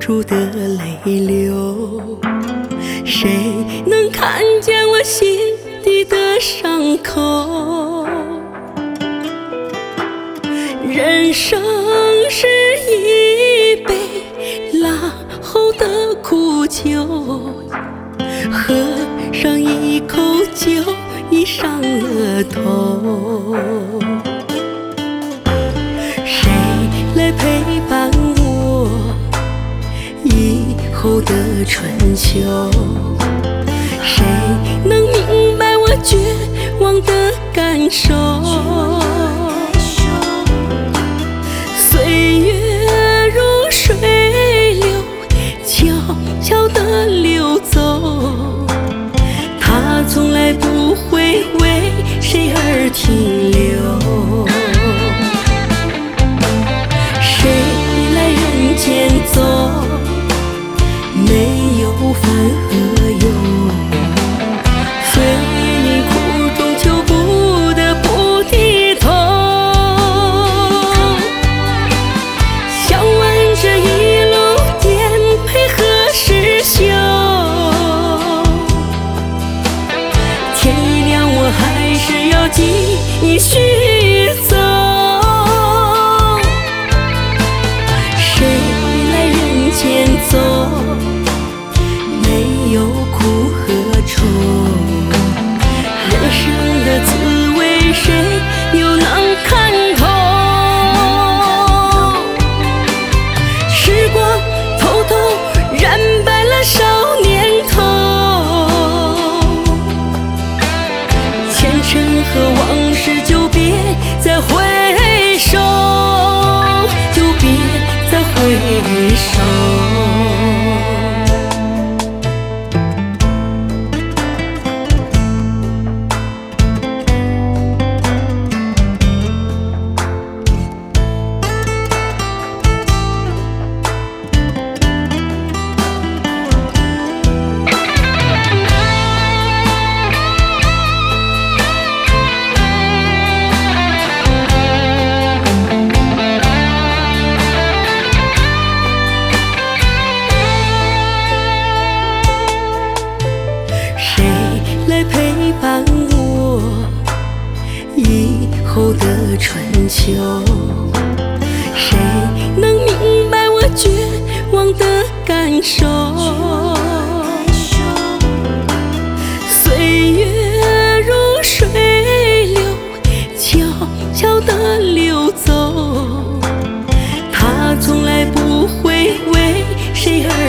住的泪流。谁能看见我心底的伤口？人生是一杯拉后的苦酒，喝上一口酒已上了头。谁来陪伴我以后的春秋？谁能明白我绝望的感受？岁月如水流，悄悄地流走，它从来不会为谁而停留。谁来人间走，没有烦和忧，虽苦中求不得不低头。想问这一路颠沛何时休？天一亮我还是要继续走。谁来人间走，没有苦和愁，人生的滋味谁又能看透？时光偷偷染白了少年头，前尘和往事就别再回首，就别再回首。陪伴我以后的春秋？谁能明白我绝望的感受？岁月如水流，悄悄地流走，它从来不会为谁而